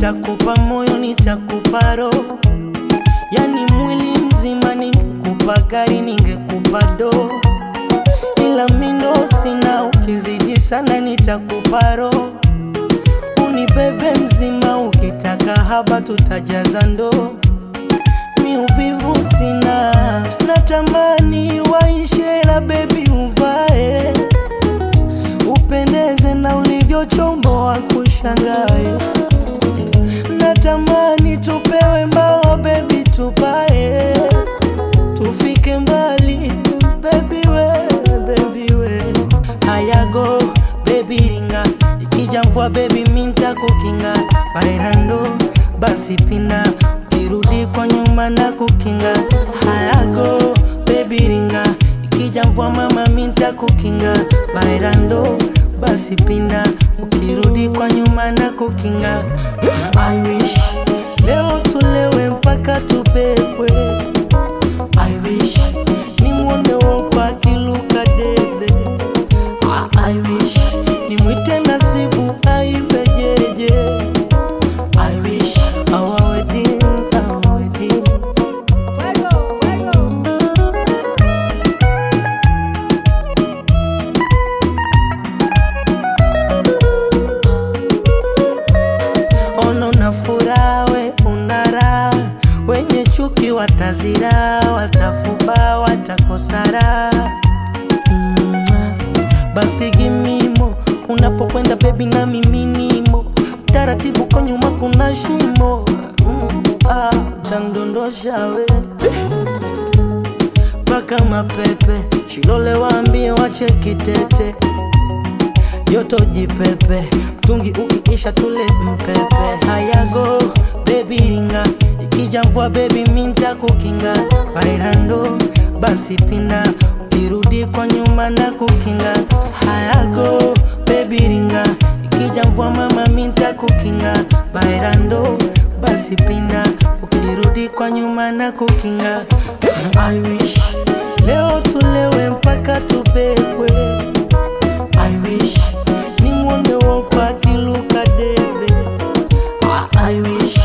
nitakupa moyo, nitakupa roho, yani mwili mzima. Ningekupa gari, ningekupa do, ila mindo sina. Ukizidi sana nitakupa roho, unibebe mzima. Ukitaka haba tutajaza ndoo, mi uvivu sina. Natamani waishe la baby uvae, upendeze na ulivyochombo wa kushangae. Natamani tupewe mbao baby tupae, tufike mbali baby we. Hayago baby ringa, ikija mvua baby minta kukinga. Bailando basi pina, ukirudi kwa nyuma na kukinga. Hayago baby ringa, ikija mvua mama minta kukinga. Bailando basi pina, ukirudi kwa nyuma na kukinga. I wish leo tulewe mpaka tupepwe. I wish nimwone wopa kiluka debe. I wish nimwite Nasibu aibe jeje. I wish our wedding. Ono na furaha we unara, wenye chuki watazira, watafuba, watakosara. Basi gimimo, unapokwenda baby na mimi nimo. Taratibu kwa nyuma kuna shimo, tandondosha we paka mapepe. Shilole waambie wache kitete, joto jipepe, mtungi ukiisha tule mpepe. Hayago baby ringa, ikija mvua baby minta kukinga. Bailando basi pina, ukirudi kwa nyuma na kukinga. Hayago baby ringa, ikija mvua mama minta kukinga. Bailando basi pina, ukirudi kwa nyuma na kukinga. I wish leo tulewe mpaka tupepwe. I wish nimwone wopa kiluka debe. I wish